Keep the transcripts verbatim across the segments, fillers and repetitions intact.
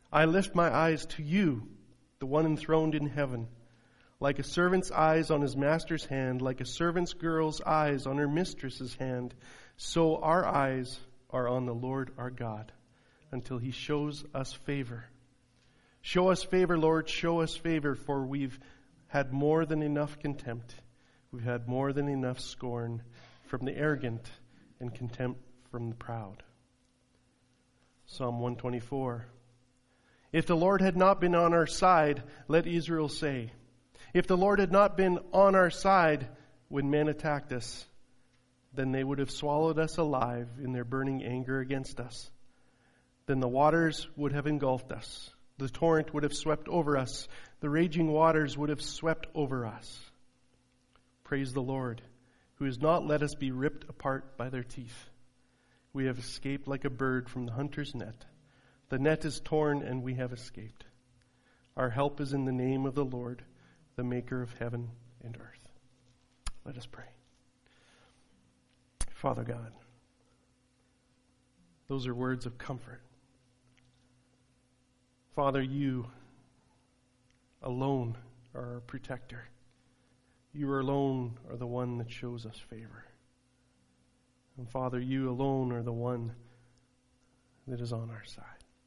I lift my eyes to you, the one enthroned in heaven. Like a servant's eyes on his master's hand, like a servant's girl's eyes on her mistress's hand, so our eyes are on the Lord our God, until he shows us favor. Show us favor, Lord, show us favor, for we've had more than enough contempt. We've had more than enough scorn from the arrogant and contempt from the proud. Psalm one twenty-four. If the Lord had not been on our side, let Israel say. If the Lord had not been on our side when men attacked us, then they would have swallowed us alive in their burning anger against us. Then the waters would have engulfed us. The torrent would have swept over us. The raging waters would have swept over us. Praise the Lord, who has not let us be ripped apart by their teeth. We have escaped like a bird from the hunter's net. The net is torn and we have escaped. Our help is in the name of the Lord, the maker of heaven and earth. Let us pray. Father God, those are words of comfort. Father, you alone are our protector. You alone are the one that shows us favor. And Father, you alone are the one that is on our side.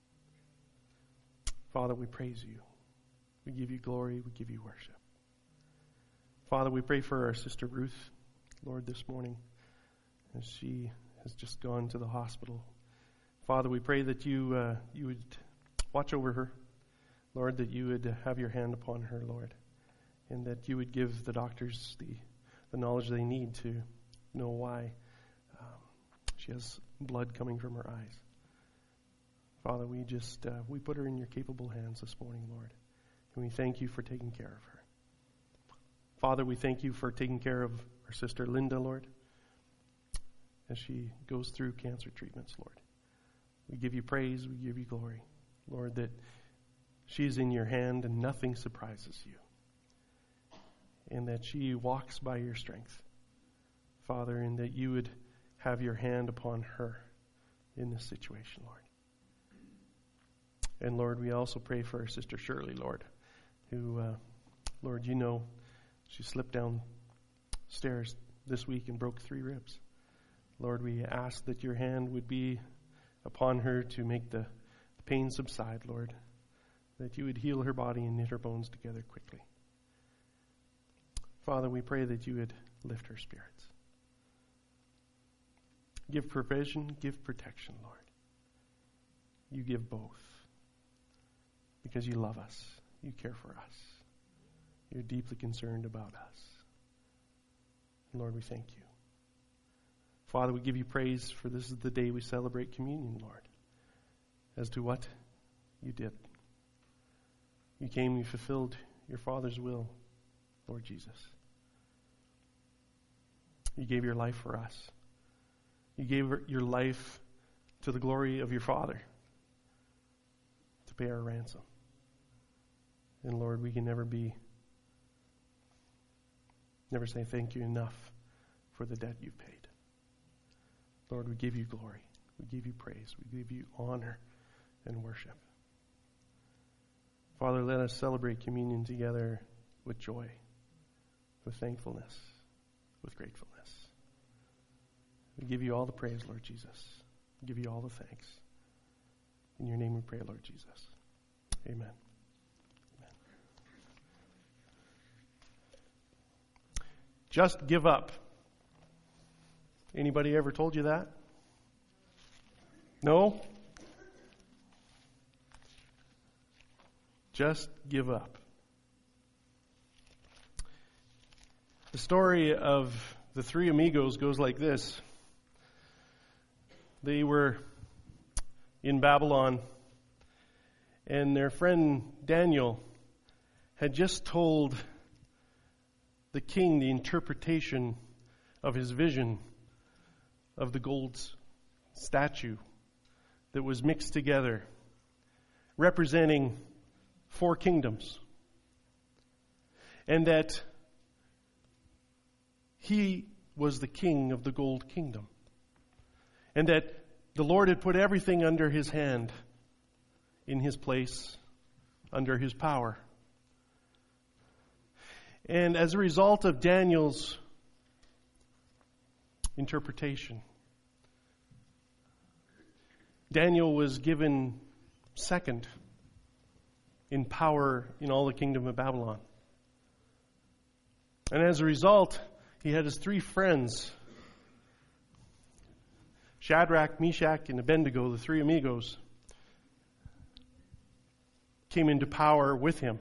Father, we praise you. We give you glory. We give you worship. Father, we pray for our sister Ruth, Lord, this morning, as she has just gone to the hospital. Father, we pray that you uh, you would watch over her, Lord, that you would have your hand upon her, Lord, and that you would give the doctors the, the knowledge they need to know why um, she has blood coming from her eyes. Father, we just, uh, we put her in your capable hands this morning, Lord, and we thank you for taking care of her. Father, we thank you for taking care of our sister Linda, Lord, as she goes through cancer treatments, Lord. We give you praise, we give you glory, Lord, that she's in your hand and nothing surprises you, and that she walks by your strength, Father, and that you would have your hand upon her in this situation, Lord. And Lord, we also pray for our sister Shirley, Lord, who, uh, Lord, you know, she slipped downstairs this week and broke three ribs. Lord, we ask that your hand would be upon her to make the pain subside, Lord, that you would heal her body and knit her bones together quickly. Father, we pray that you would lift her spirits. Give provision, give protection, Lord. You give both. Because you love us. You care for us. You're deeply concerned about us. Lord, we thank you. Father, we give you praise for this is the day we celebrate communion, Lord, as to what you did. You came, you fulfilled your Father's will, Lord Jesus. You gave your life for us. You gave your life to the glory of your Father to pay our ransom. And Lord, we can never be, never say thank you enough for the debt you've paid. Lord, we give you glory. We give you praise. We give you honor and worship. Father, let us celebrate communion together with joy, with thankfulness, with gratefulness. We give you all the praise, Lord Jesus. We give you all the thanks. In your name we pray, Lord Jesus. Amen. Amen. Just give up. Anybody ever told you that? No? Just give up. The story of the three amigos goes like this. They were in Babylon, and their friend Daniel had just told the king the interpretation of his vision of the gold statue that was mixed together, representing four kingdoms. And that he was the king of the gold kingdom. And that the Lord had put everything under his hand. in his place under his power. And as a result of Daniel's interpretation, Daniel was given second in power in all the kingdom of Babylon. And as a result, he had his three friends, Shadrach, Meshach, and Abednego, the three amigos, came into power with him.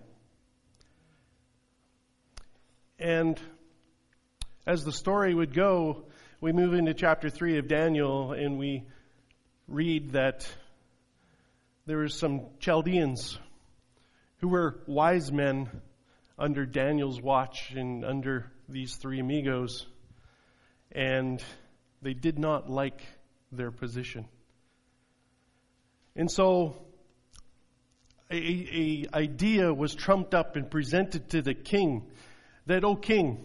And as the story would go, we move into chapter three of Daniel, and we read that there were some Chaldeans who were wise men under Daniel's watch and under these three amigos, and they did not like their position. And so a, a idea was trumped up and presented to the king that, "O king,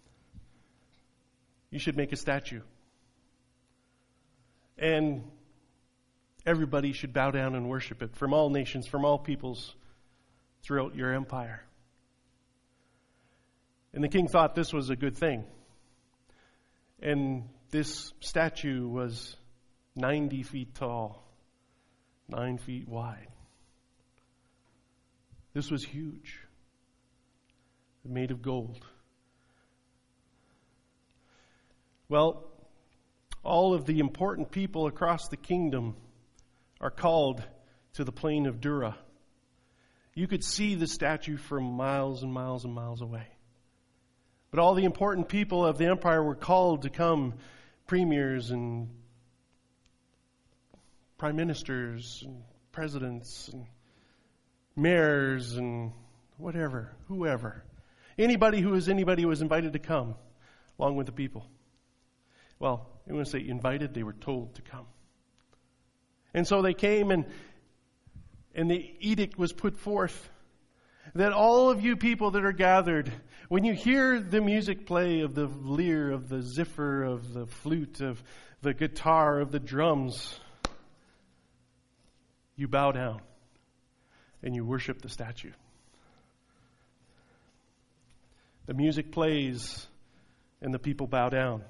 you should make a statue. And everybody should bow down and worship it, from all nations, from all peoples throughout your empire." And the king thought this was a good thing. And this statue was ninety feet tall, nine feet wide. This was huge, made of gold. Well, all of the important people across the kingdom are called to the plain of Dura. You could see the statue from miles and miles and miles away. But all the important people of the empire were called to come, premiers and prime ministers and presidents and mayors and whatever, whoever. Anybody who was anybody was invited to come along with the people. Well, I want to say invited, they were told to come. And so they came, and and the edict was put forth that all of you people that are gathered, when you hear the music play of the lyre, of the zither, of the flute, of the guitar, of the drums, you bow down and you worship the statue. The music plays and the people bow down.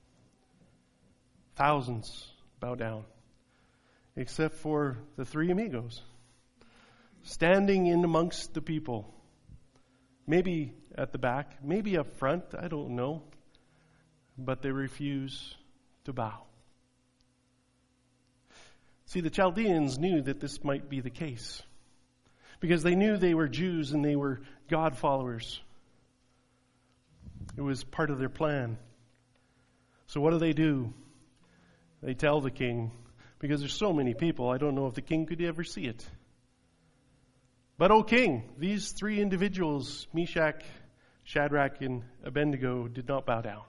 Thousands bow down, except for the three amigos, standing in amongst the people. Maybe at the back, maybe up front, I don't know. But they refuse to bow. See, the Chaldeans knew that this might be the case, because they knew they were Jews and they were God followers. It was part of their plan. So what do they do? They tell the king, because there's so many people, I don't know if the king could ever see it. But, O king, these three individuals, Meshach, Shadrach, and Abednego, did not bow down.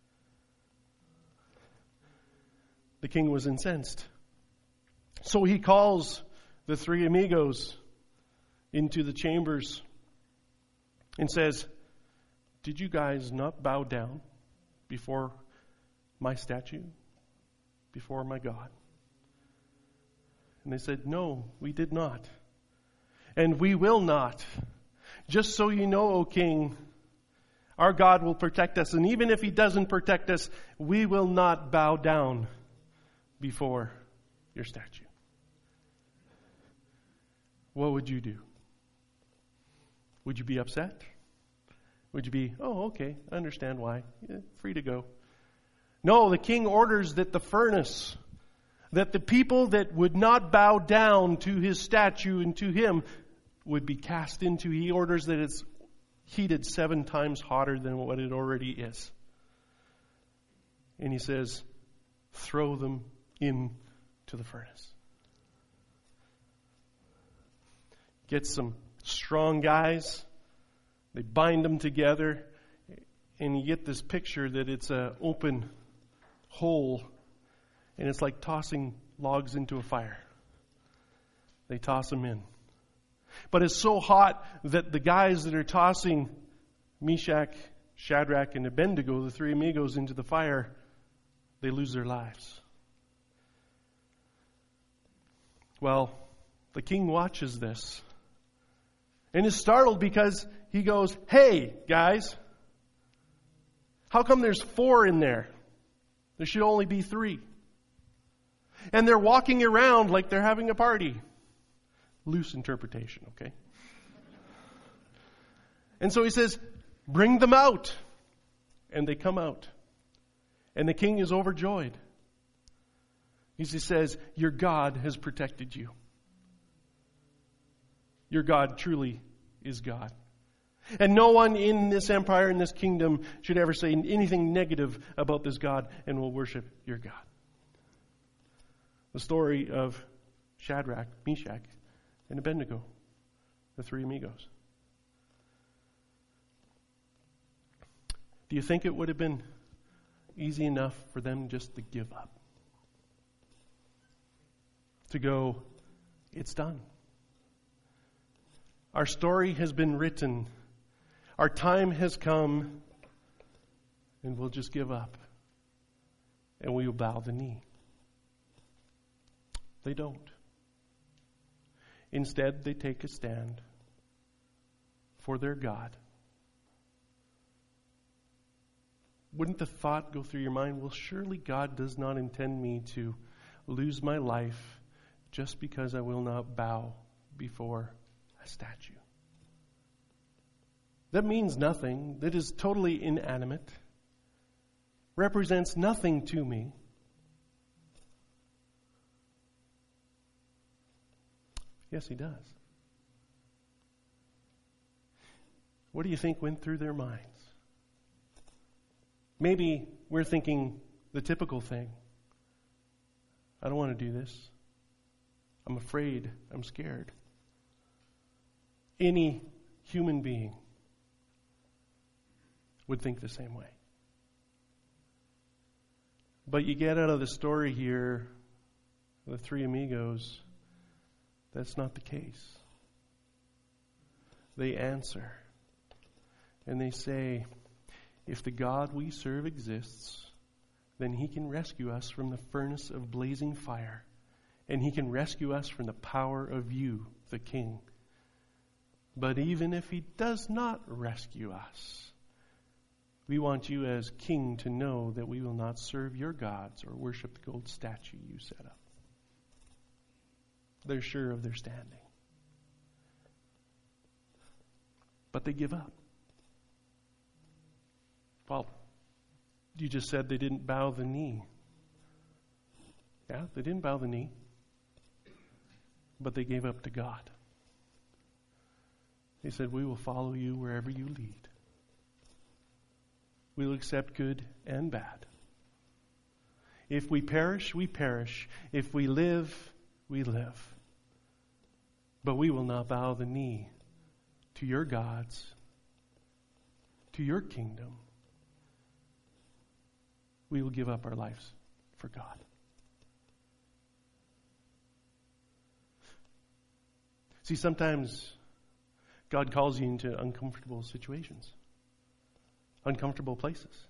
The king was incensed. So he calls the three amigos into the chambers and says, "Did you guys not bow down before my statue, before my God?" And they said, "No, we did not. And we will not. Just so you know, O king, our God will protect us. And even if he doesn't protect us, we will not bow down before your statue." What would you do? Would you be upset? Would you be, "Oh, okay, I understand why. Yeah, free to go"? No, the king orders that the furnace, that the people that would not bow down to his statue and to him would be cast into. He orders that it's heated seven times hotter than what it already is. And he says, throw them into the furnace. Get some strong guys. They bind them together. And you get this picture that it's an open hole. And it's like tossing logs into a fire. They toss them in. But it's so hot that the guys that are tossing Meshach, Shadrach, and Abednego, the three amigos, into the fire, they lose their lives. Well, The king watches this and is startled because he goes, "Hey, guys, how come there's four in there? There should only be three." And they're walking around like they're having a party. Loose interpretation, okay? And so he says, "Bring them out." And they come out. And the king is overjoyed. He says, "Your God has protected you. Your God truly is God." And no one in this empire, in this kingdom, should ever say anything negative about this God and will worship your God. The story of Shadrach, Meshach, and Abednego, the three amigos. Do you think it would have been easy enough for them just to give up? To go, "It's done. Our story has been written. Our time has come, and we'll just give up. And we will bow the knee." They don't. Instead, they take a stand for their God. Wouldn't the thought go through your mind, well, surely God does not intend me to lose my life just because I will not bow before a statue? That means nothing. That is totally inanimate. Represents nothing to me. Yes, he does. What do you think went through their minds? Maybe we're thinking the typical thing. I don't want to do this. I'm afraid. I'm scared. Any human being would think the same way. But you get out of the story here, the three amigos, that's not the case. They answer and they say, "If the God we serve exists, then he can rescue us from the furnace of blazing fire, and he can rescue us from the power of you, the king. But even if he does not rescue us, we want you as king to know that we will not serve your gods or worship the gold statue you set up." They're sure of their standing. But they give up. Well, you just said they didn't bow the knee. Yeah, they didn't bow the knee. But they gave up to God. They said, "We will follow you wherever you lead. We'll accept good and bad. If we perish, we perish. If we live, we live. But we will not bow the knee to your gods, to your kingdom. We will give up our lives for God." See, sometimes God calls you into uncomfortable situations, uncomfortable places.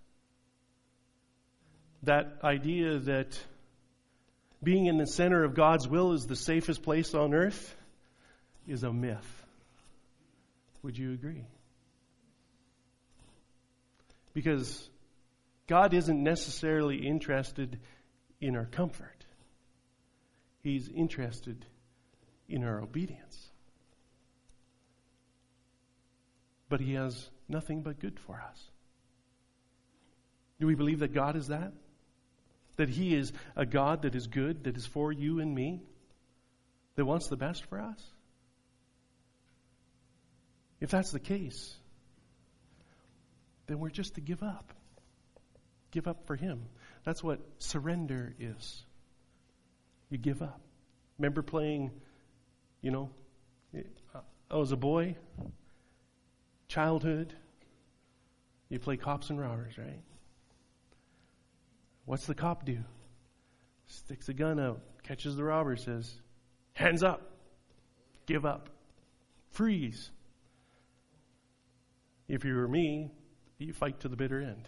That idea that being in the center of God's will is the safest place on earth is a myth. Would you agree? Because God isn't necessarily interested in our comfort. He's interested in our obedience. But he has nothing but good for us. Do we believe that God is that? That he is a God that is good, that is for you and me, that wants the best for us? If that's the case, then we're just to give up. Give up for him. That's what surrender is. You give up. Remember playing, you know, I was a boy, childhood, you play cops and robbers, right? What's the cop do? Sticks a gun out, catches the robber, says, "Hands up, give up, freeze." If you were me, you fight to the bitter end.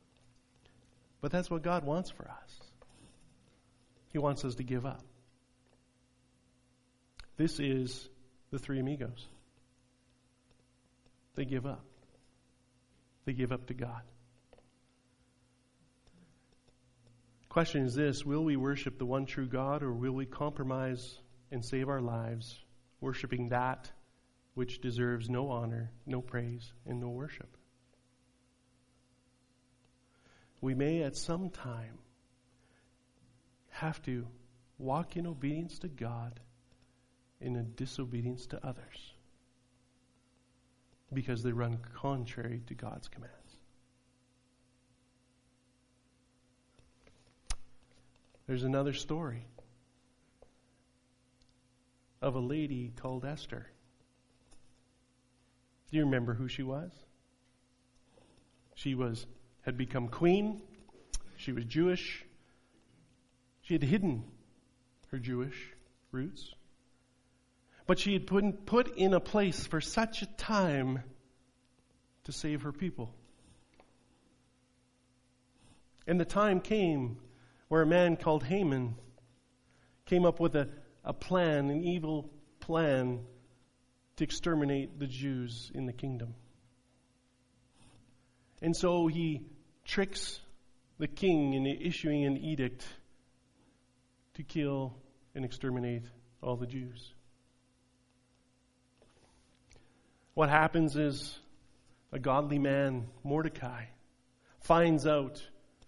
But that's what God wants for us. He wants us to give up. This is the three amigos. They give up. They give up to God. Question is this: will we worship the one true God, or will we compromise and save our lives worshiping that which deserves no honor, no praise, and no worship? We may at some time have to walk in obedience to God in a disobedience to others because they run contrary to God's commands. There's another story of a lady called Esther. Do you remember who she was? She was had become queen. She was Jewish. She had hidden her Jewish roots. But she had put, put in a place for such a time to save her people. And the time came where a man called Haman came up with a, a plan, an evil plan to exterminate the Jews in the kingdom. And so he tricks the king into issuing an edict to kill and exterminate all the Jews. What happens is a godly man, Mordecai, finds out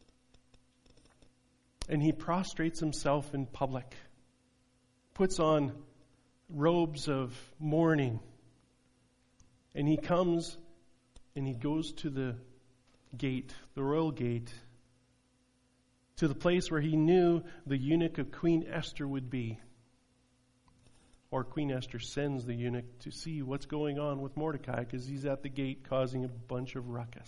and he prostrates himself in public, puts on robes of mourning, and he comes and he goes to the gate, the royal gate, to the place where he knew the eunuch of Queen Esther would be. Or Queen Esther sends the eunuch to see what's going on with Mordecai because he's at the gate causing a bunch of ruckus.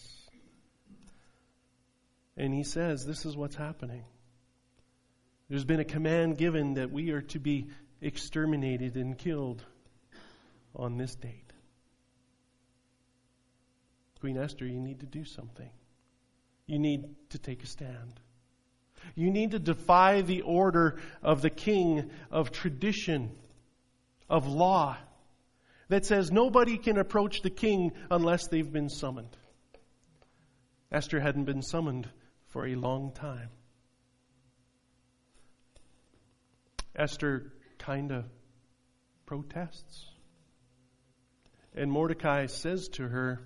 And he says, this is what's happening. There's been a command given that we are to be exterminated and killed on this date. Queen Esther, you need to do something. You need to take a stand. You need to defy the order of the king, of tradition, of law, that says nobody can approach the king unless they've been summoned. Esther hadn't been summoned for a long time. Esther kind of protests. And Mordecai says to her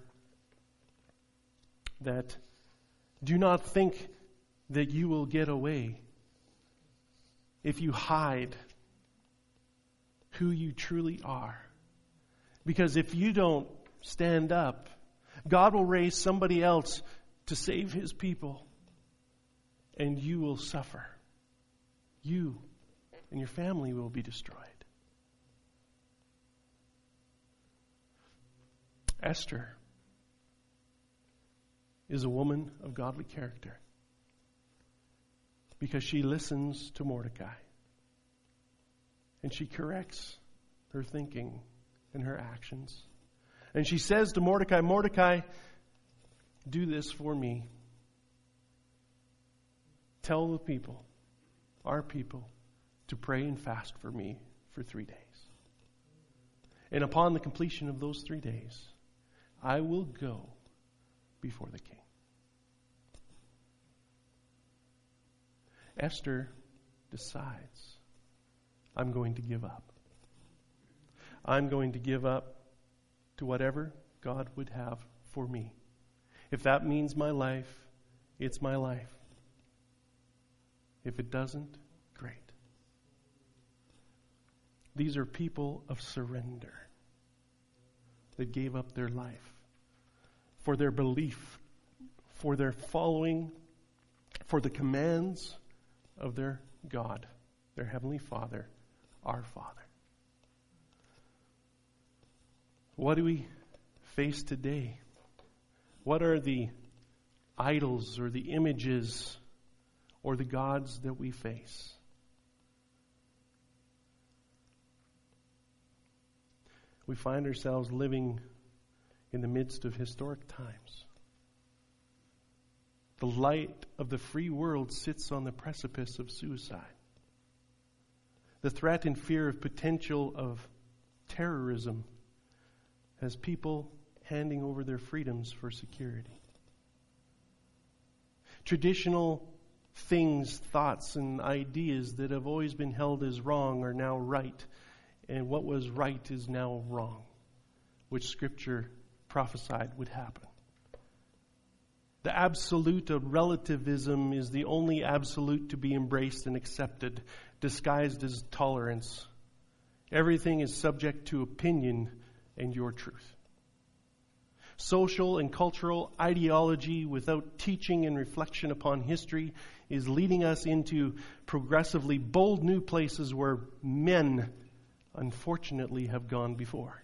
that, do not think that you will get away if you hide who you truly are. Because if you don't stand up, God will raise somebody else to save his people, and you will suffer. You and your family will be destroyed. Esther is a woman of godly character because she listens to Mordecai and she corrects her thinking and her actions. And she says to Mordecai, Mordecai, do this for me. Tell the people, our people, to pray and fast for me for three days. And upon the completion of those three days, I will go before the king. Esther decides, I'm going to give up. I'm going to give up to whatever God would have for me. If that means my life, it's my life. If it doesn't, great. These are people of surrender that gave up their life for their belief, for their following, for the commands of their God, their Heavenly Father, our Father. What do we face today? What are the idols or the images or the gods that we face? We find ourselves living in the midst of historic times. The light of the free world sits on the precipice of suicide. The threat and fear of potential of terrorism has people handing over their freedoms for security. Traditional things, thoughts, and ideas that have always been held as wrong are now right, and what was right is now wrong, which Scripture prophesied would happen. The absolute of relativism is the only absolute to be embraced and accepted, disguised as tolerance. Everything is subject to opinion and your truth. Social and cultural ideology without teaching and reflection upon history is leading us into progressively bold new places where men, unfortunately, have gone before.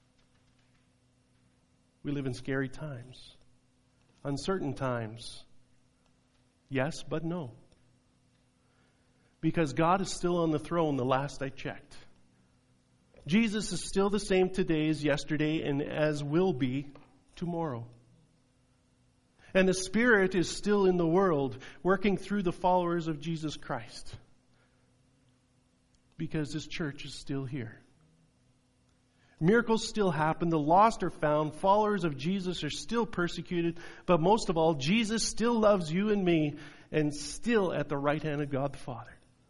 We live in scary times. Uncertain times. Yes, but no. Because God is still on the throne the last I checked. Jesus is still the same today as yesterday and as will be tomorrow. And the Spirit is still in the world, working through the followers of Jesus Christ. Because His church is still here. Miracles still happen. The lost are found. Followers of Jesus are still persecuted. But most of all, Jesus still loves you and me and still at the right hand of God the Father.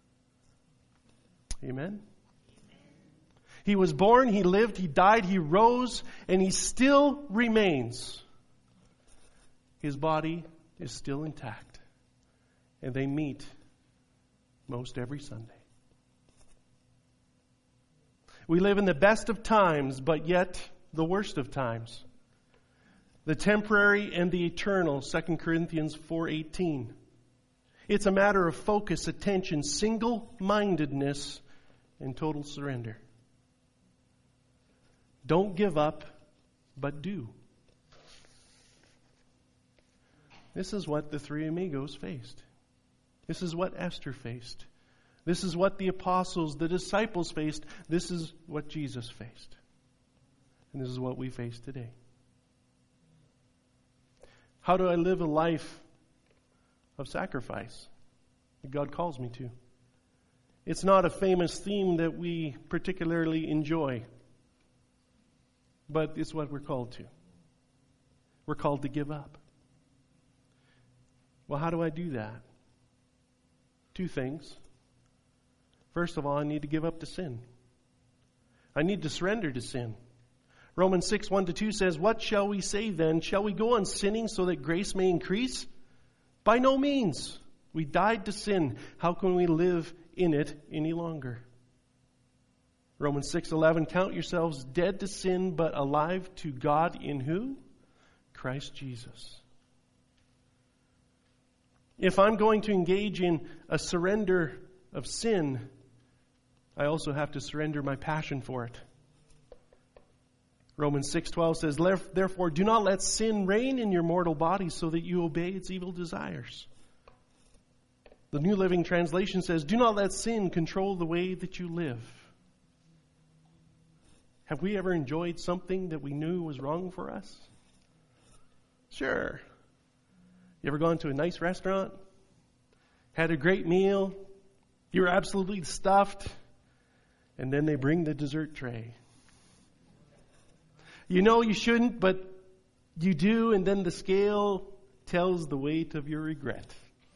Amen? He was born, He lived, He died, He rose, and He still remains. His body is still intact. And they meet most every Sunday. We live in the best of times, but yet the worst of times. The temporary and the eternal, Second Corinthians four eighteen. It's a matter of focus, attention, single-mindedness, and total surrender. Don't give up, but do. This is what the three amigos faced. This is what Esther faced. This is what the apostles, the disciples faced. This is what Jesus faced. And this is what we face today. How do I live a life of sacrifice that God calls me to? It's not a famous theme that we particularly enjoy, but it's what we're called to. We're called to give up. Well, how do I do that? Two things. First of all, I need to give up to sin. I need to surrender to sin. Romans six, one to two says, "What shall we say then? Shall we go on sinning so that grace may increase? By no means. We died to sin. How can we live in it any longer?" Romans six eleven, "Count yourselves dead to sin, but alive to God in who? Christ Jesus." If I'm going to engage in a surrender of sin, I also have to surrender my passion for it. Romans six twelve says, "Therefore do not let sin reign in your mortal body so that you obey its evil desires." The New Living Translation says, "Do not let sin control the way that you live." Have we ever enjoyed something that we knew was wrong for us? Sure. You ever gone to a nice restaurant? Had a great meal? You were absolutely stuffed? And then they bring the dessert tray. You know you shouldn't, but you do, and then the scale tells the weight of your regret.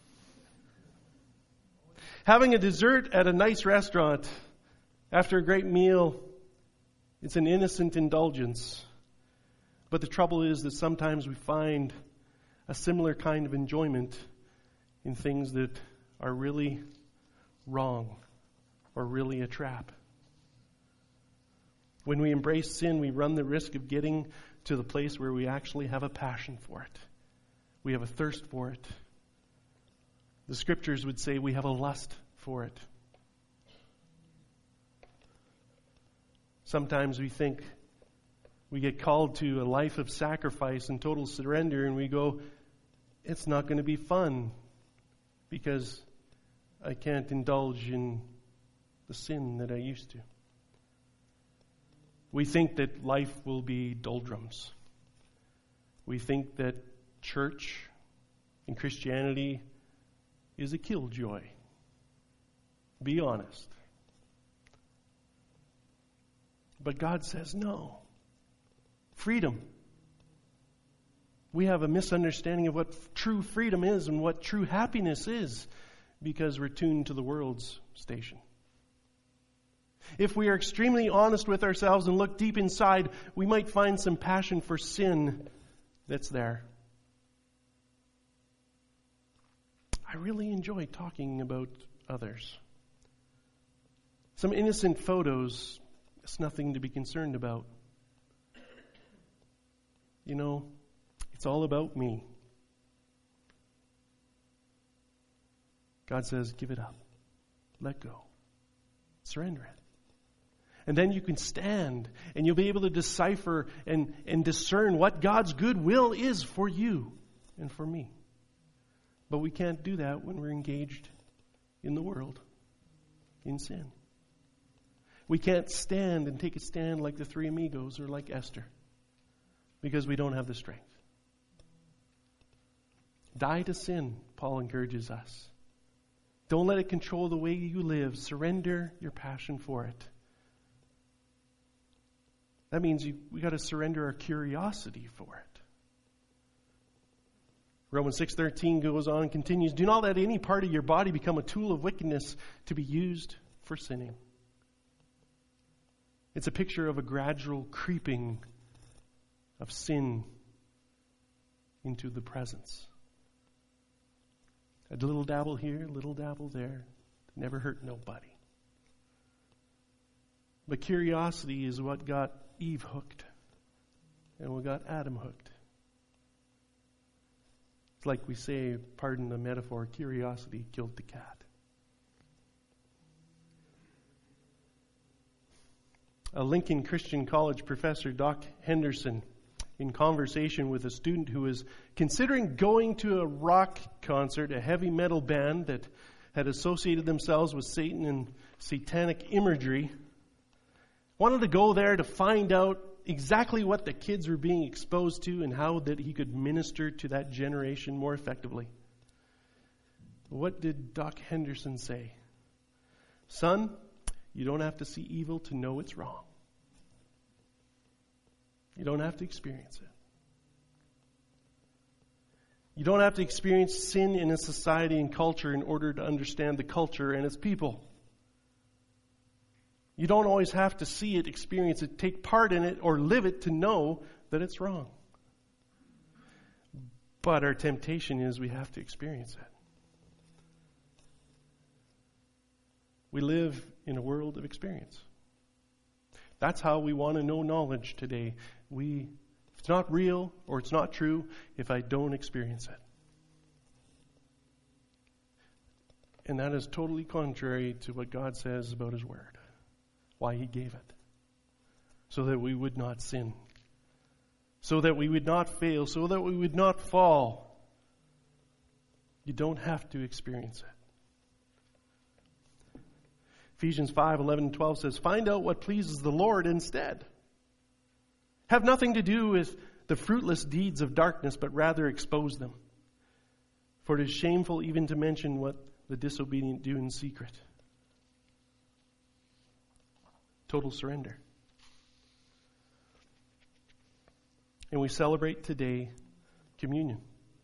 Having a dessert at a nice restaurant after a great meal, it's an innocent indulgence. But the trouble is that sometimes we find a similar kind of enjoyment in things that are really wrong or really a trap. When we embrace sin, we run the risk of getting to the place where we actually have a passion for it. We have a thirst for it. The Scriptures would say we have a lust for it. Sometimes we think we get called to a life of sacrifice and total surrender, and we go, it's not going to be fun because I can't indulge in the sin that I used to. We think that life will be doldrums. We think that church and Christianity is a killjoy. Be honest. But God says no. Freedom. We have a misunderstanding of what true freedom is and what true happiness is because we're tuned to the world's station. If we are extremely honest with ourselves and look deep inside, we might find some passion for sin that's there. I really enjoy talking about others. Some innocent photos, it's nothing to be concerned about. You know, it's all about me. God says, give it up. Let go. Surrender it. And then you can stand and you'll be able to decipher and, and discern what God's good will is for you and for me. But we can't do that when we're engaged in the world, in sin. We can't stand and take a stand like the three amigos or like Esther because we don't have the strength. Die to sin, Paul encourages us. Don't let it control the way you live. Surrender your passion for it. That means you, we got to surrender our curiosity for it. Romans six thirteen goes on and continues, do not let any part of your body become a tool of wickedness to be used for sinning. It's a picture of a gradual creeping of sin into the presence. A little dabble here, a little dabble there. Never hurt nobody. But curiosity is what got Eve hooked. And what got Adam hooked. It's like we say, pardon the metaphor, curiosity killed the cat. A Lincoln Christian College professor, Doc Henderson, in conversation with a student who was considering going to a rock concert, a heavy metal band that had associated themselves with Satan and satanic imagery, wanted to go there to find out exactly what the kids were being exposed to and how that he could minister to that generation more effectively. What did Doc Henderson say? Son, you don't have to see evil to know it's wrong. You don't have to experience it. You don't have to experience sin in a society and culture in order to understand the culture and its people. You don't always have to see it, experience it, take part in it, or live it to know that it's wrong. But our temptation is we have to experience it. We live in a world of experience. That's how we want to know knowledge today. We, if it's not real or it's not true, if I don't experience it. And that is totally contrary to what God says about His Word. Why He gave it. So that we would not sin. So that we would not fail. So that we would not fall. You don't have to experience it. Ephesians five, eleven and twelve says, find out what pleases the Lord instead. Have nothing to do with the fruitless deeds of darkness, but rather expose them. For it is shameful even to mention what the disobedient do in secret. Total surrender. And we celebrate today communion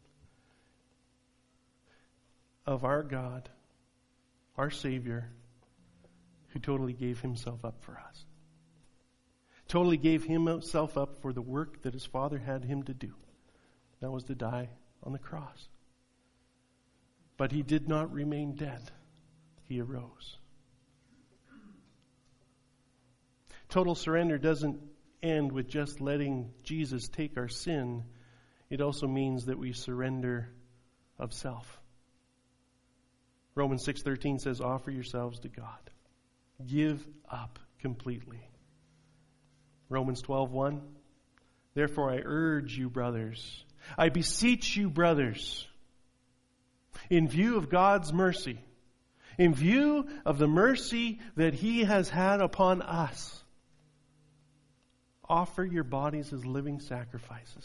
of our God, our Savior, who totally gave Himself up for us. Totally gave Himself up for the work that His Father had Him to do. That was to die on the cross. But He did not remain dead. He arose. Total surrender doesn't end with just letting Jesus take our sin. It also means that we surrender of self. Romans six thirteen says, offer yourselves to God. Give up completely. Romans twelve one. Therefore I urge you, brothers, I beseech you, brothers, in view of God's mercy, in view of the mercy that He has had upon us, offer your bodies as living sacrifices.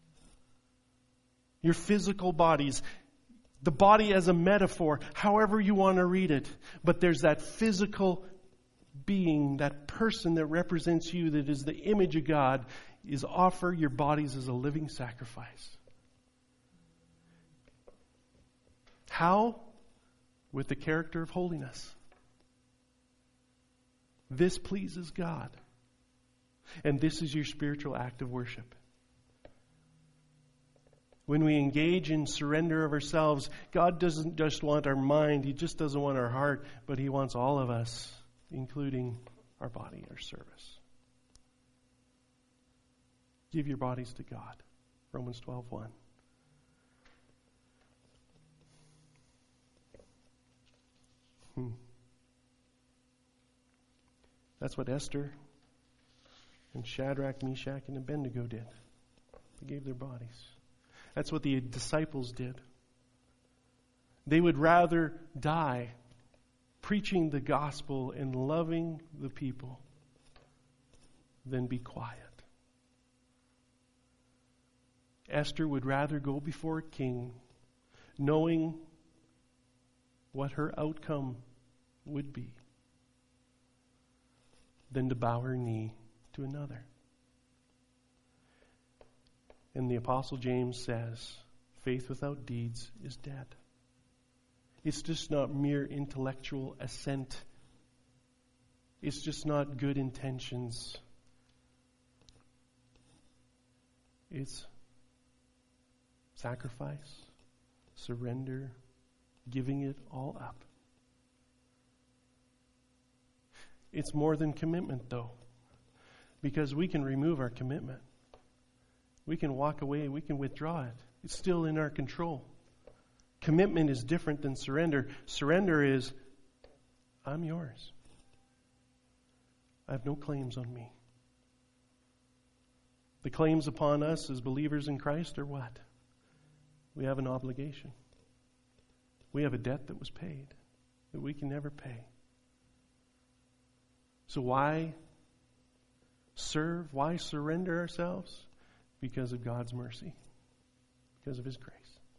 Your physical bodies, the body as a metaphor, however you want to read it, but there's that physical being, that person that represents you, that is the image of God, is offer your bodies as a living sacrifice. How? With the character of holiness. This pleases God. And this is your spiritual act of worship. When we engage in surrender of ourselves, God doesn't just want our mind, He just doesn't want our heart, but He wants all of us, including our body, our service. Give your bodies to God. Romans twelve one. Hmm. That's what Esther and Shadrach, Meshach, and Abednego did. They gave their bodies. That's what the disciples did. They would rather die preaching the gospel and loving the people than be quiet. Esther would rather go before a king knowing what her outcome would be than to bow her knee to another. And the Apostle James says, faith without deeds is dead. It's just not mere intellectual assent. It's just not good intentions. It's sacrifice, surrender, giving it all up. It's more than commitment, though, because we can remove our commitment. We can walk away, we can withdraw it. It's still in our control. Commitment is different than surrender. Surrender is, I'm yours. I have no claims on me. The claims upon us as believers in Christ are what? We have an obligation. We have a debt that was paid that we can never pay. So why serve? Why surrender ourselves? Because of God's mercy. Because of His grace.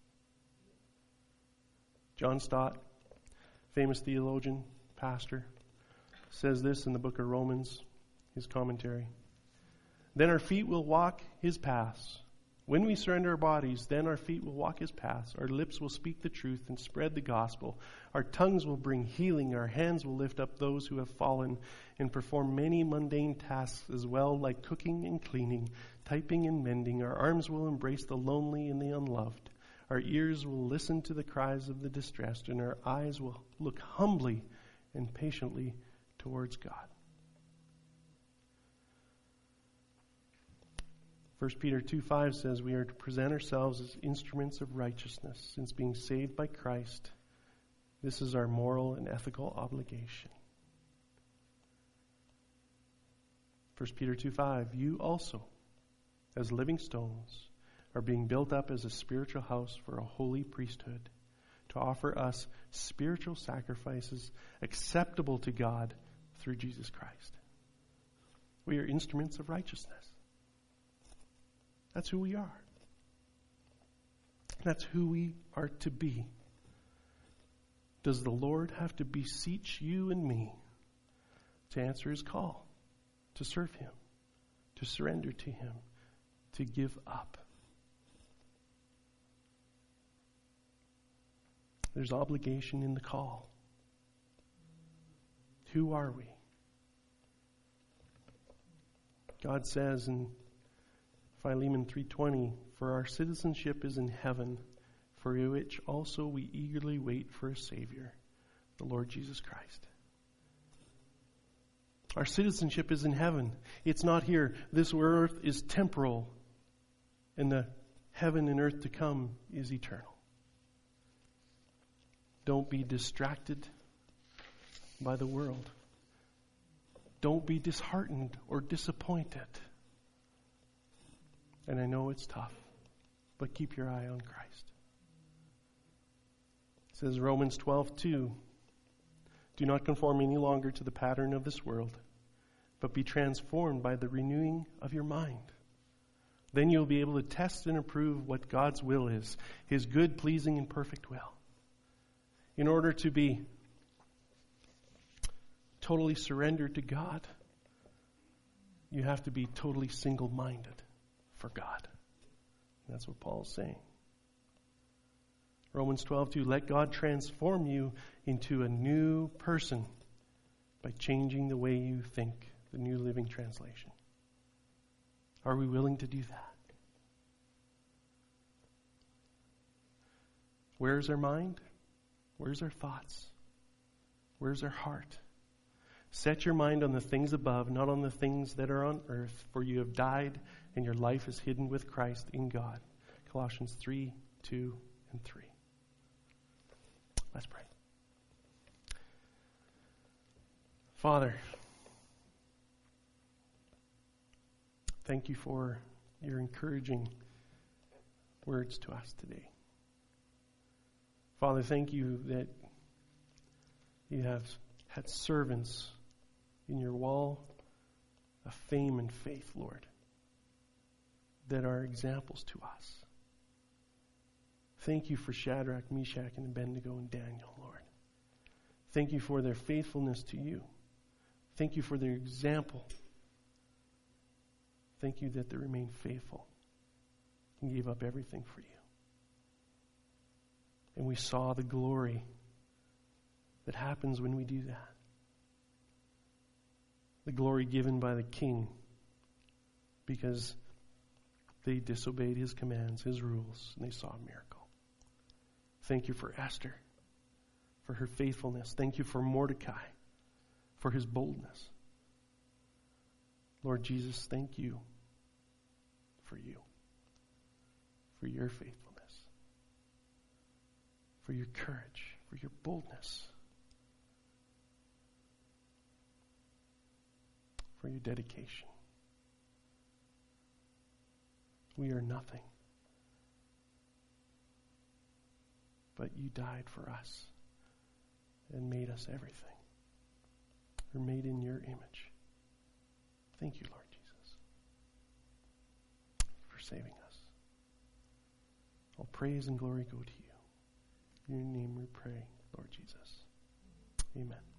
John Stott, famous theologian, pastor, says this in the book of Romans, his commentary. Then our feet will walk His paths. When we surrender our bodies, then our feet will walk His paths. Our lips will speak the truth and spread the gospel. Our tongues will bring healing. Our hands will lift up those who have fallen and perform many mundane tasks as well, like cooking and cleaning, typing and mending. Our arms will embrace the lonely and the unloved. Our ears will listen to the cries of the distressed, and our eyes will look humbly and patiently towards God. First Peter two five says we are to present ourselves as instruments of righteousness, since being saved by Christ, this is our moral and ethical obligation. First Peter two five, you also, as living stones, are being built up as a spiritual house for a holy priesthood, to offer us spiritual sacrifices acceptable to God through Jesus Christ. We are instruments of righteousness. That's who we are. That's who we are to be. Does the Lord have to beseech you and me to answer His call, to serve Him, to surrender to Him, to give up? There's obligation in the call. Who are we? God says in Philemon three twenty, for our citizenship is in heaven, for which also we eagerly wait for a Savior, the Lord Jesus Christ. Our citizenship is in heaven. It's not here. This earth is temporal, and the heaven and earth to come is eternal. Don't be distracted by the world. Don't be disheartened or disappointed. And I know it's tough, but keep your eye on Christ. It says Romans twelve two, do not conform any longer to the pattern of this world, but be transformed by the renewing of your mind. Then you'll be able to test and approve what God's will is, His good, pleasing, and perfect will. In order to be totally surrendered to God. You have to be totally single-minded for God. That's what Paul's saying. Romans twelve two, let God transform you into a new person by changing the way you think. The New Living Translation. Are we willing to do that? Where's our mind? Where's our thoughts? Where's our heart? Set your mind on the things above, not on the things that are on earth, for you have died and your life is hidden with Christ in God. Colossians three, two, and three. Let's pray. Father, thank you for your encouraging words to us today. Father, thank you that you have had servants in your wall of fame and faith, Lord, that are examples to us. Thank you for Shadrach, Meshach, and Abednego and Daniel, Lord. Thank you for their faithfulness to you. Thank you for their example. Thank you that they remained faithful and gave up everything for you. And we saw the glory that happens when we do that. The glory given by the King because they disobeyed his commands, his rules, and they saw a miracle. Thank you for Esther, for her faithfulness. Thank you for Mordecai, for his boldness. Lord Jesus, thank you for you, for your faithfulness, for your courage, for your boldness, for your dedication. We are nothing, but you died for us and made us everything. We're made in your image. Thank you, Lord Jesus, for saving us. All praise and glory go to you. In your name we pray, Lord Jesus. Amen.